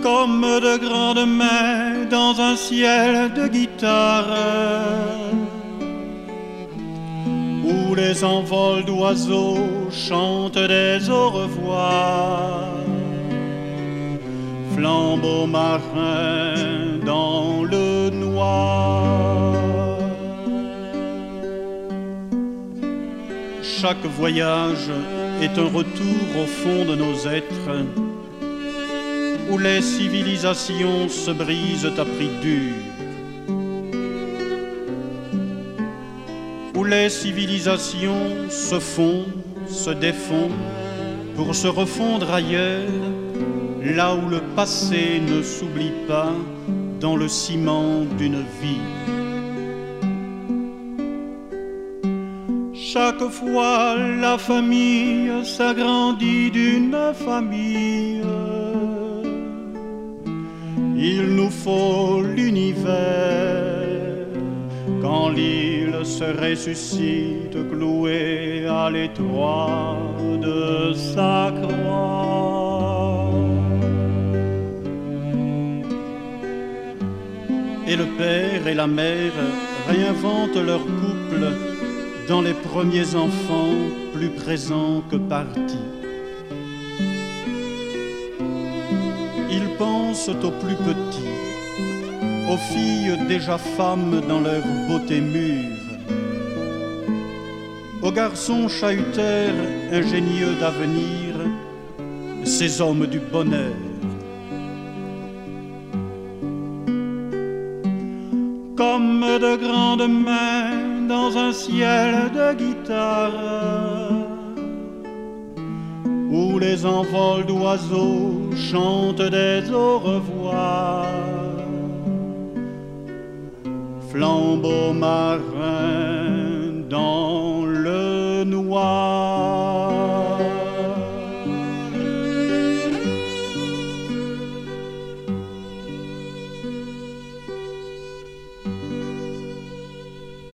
comme de grandes mains dans un ciel de guitare, où les envols d'oiseaux chantent des au revoir. Flambeau marin dans le noir. Chaque voyage est un retour au fond de nos êtres, où les civilisations se brisent à prix dur, où les civilisations se font, se défont pour se refondre ailleurs, là où le passé ne s'oublie pas dans le ciment d'une vie. Chaque fois la famille s'agrandit d'une famille. Il nous faut l'univers quand l'île se ressuscite clouée à l'étroit de sa croix. Et le père et la mère réinventent leur couple dans les premiers enfants plus présents que partis. Ils pensent aux plus petits, aux filles déjà femmes dans leur beauté mûre, aux garçons chahuteurs ingénieux d'avenir, ces hommes du bonheur. Comme de grandes mains dans un ciel de guitare, où les envols d'oiseaux chantent des au revoir. Flambeau marin dans le noir.